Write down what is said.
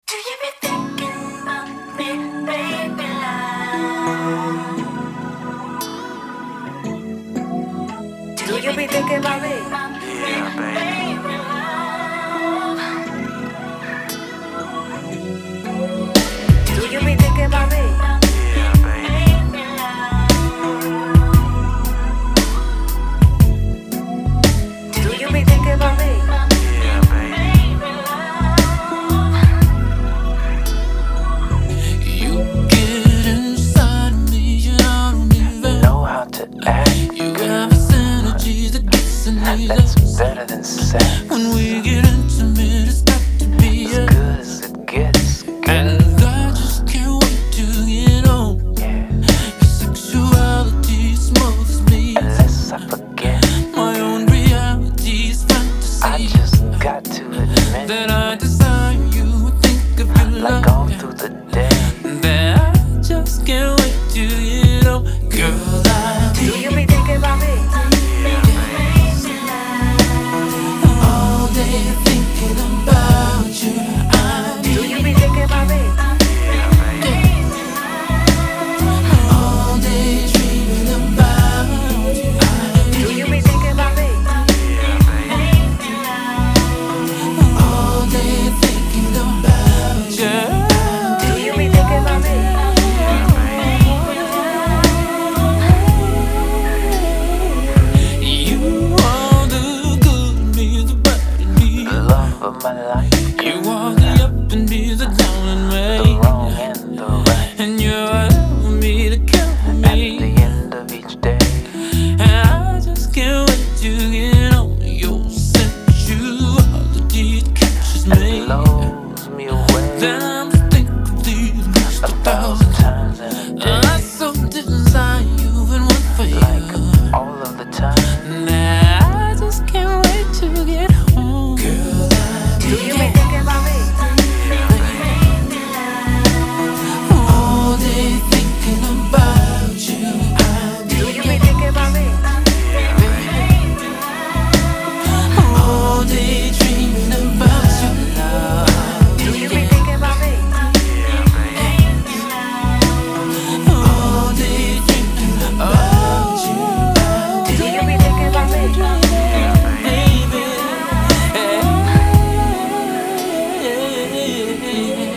Do you be thinking about me, baby, love? Do you be thinking about me? Yeah, baby, love. Do you be thinking about me? Yeah, baby, love. Do you be thinking about me? Yeah, baby, love. You get inside of me, you don't even know how to act. You have a synergy that gets in That's better than sex. When we get intimate, it's got to be As good as it gets. And I just can't wait to get on. Yeah. Your sexuality smothers me. Unless I forget, My own reality is fantasy. I just got to admit that I desire you and think of your like love. all through the day. That I just can't wait to get on. Girl, Do you be thinking about me? all day thinking about you. Do you be thinking about me? All day dreaming about you. Do you be thinking about me? All day thinking about you. Do you be thinking about me? You are the good in me, the bad in me. The love of my life. You are the up in me, the down in The me. wrong and the right. And you're allowing me to kill At me. the end of each day. And I just can't wait to get on. Your sexuality catches And me. blows me away. Then I'm thinking reached 1,000 times in a day. I so desire you and one for Like you. all of the time. Nah, I just can't wait to get home. Girl, Do you be thinking about me? all day thinking about you. Do you be thinking about me? All day dreaming about you. Do you be thinking about me? All day thinking about you. Do you be thinking about me? Baby.